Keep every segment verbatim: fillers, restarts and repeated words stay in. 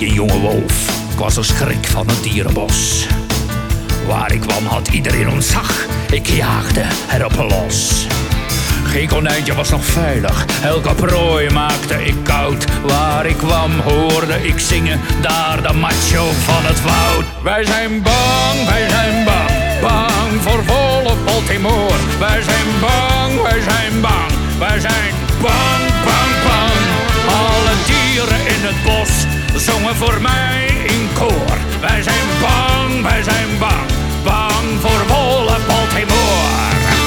een jonge wolf. Ik was een schrik van het dierenbos. Waar ik kwam had iedereen ontzag. Ik jaagde erop los. Geen konijntje was nog veilig. Elke prooi maakte ik koud. Waar ik kwam hoorde ik zingen. Daar de macho van het woud. Wij zijn bang, wij zijn bang. Bang voor volle Baltimore. Wij zijn bang, wij zijn bang. Wij zijn bang, bang, bang. Alle dieren in het bos zongen voor mij in koor. Wij zijn bang, wij zijn bang. Bang voor volle Baltimore.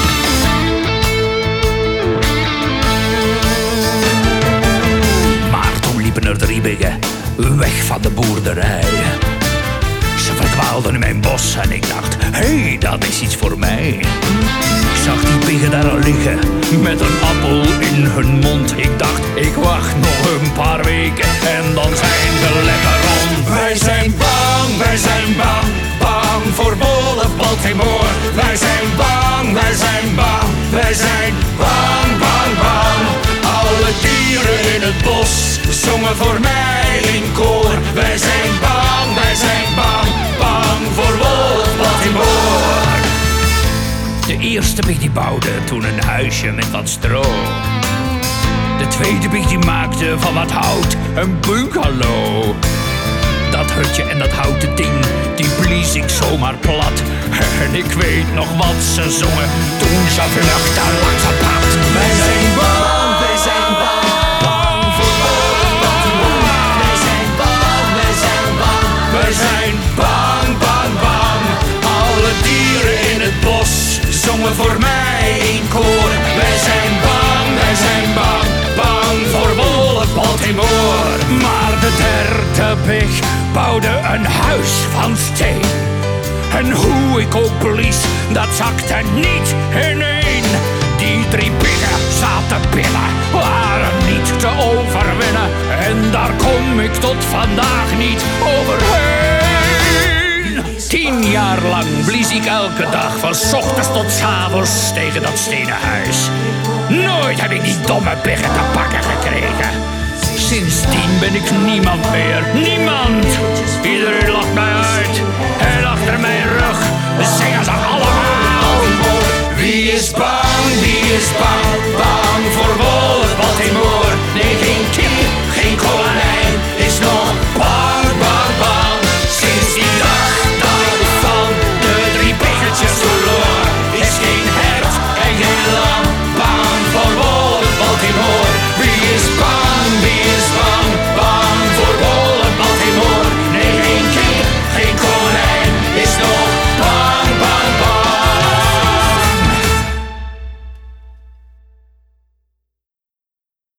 Maar toen liepen er drie biggen weg van de boerderij. Ze verdwaalden in mijn bos en ik dacht, hé, hey, dat is iets voor mij. Ik zag die biggen daar al liggen, met een appel in hun mond. Ik dacht, ik wacht nog een paar weken en dan zijn we lekker rond. Wij zijn bang, wij zijn bang, bang voor volle Baltimore. Wij zijn bang, wij zijn bang, wij zijn bang, bang, bang. Alle dieren in het bos zongen voor mij in koor. Wij zijn bang, wij zijn bang, bang voor Wolf Baltimore. De eerste big die bouwde toen een huisje met wat stro. De tweede big die maakte van wat hout een bungalow. Dat hutje en dat houten ding, die blies ik zomaar plat. En ik weet nog wat ze zongen toen ze vluchtten langs het pad. Wij zijn bang, wij zijn bang, bang voor Wolf Baltimore. Wij zijn bang, wij zijn bang, wij zijn bang, bang, bang. Alle dieren in het bos zongen voor mij in koor. Wij zijn bang, wij zijn bang, bang voor Wolf Baltimore. Maar de derde big bouwde een huis van steen. En hoe ik ook blies, dat zakte niet ineen. Die drie biggen zaten binnen, waren niet te overwinnen. En daar kom ik tot vandaag niet overheen. Tien jaar lang blies ik elke dag, van 's ochtends tot 's avonds tegen dat stenen huis. Nooit heb ik die domme biggen te pakken gekregen. Sindsdien ben ik niemand meer, niemand. Iedereen lacht mij uit.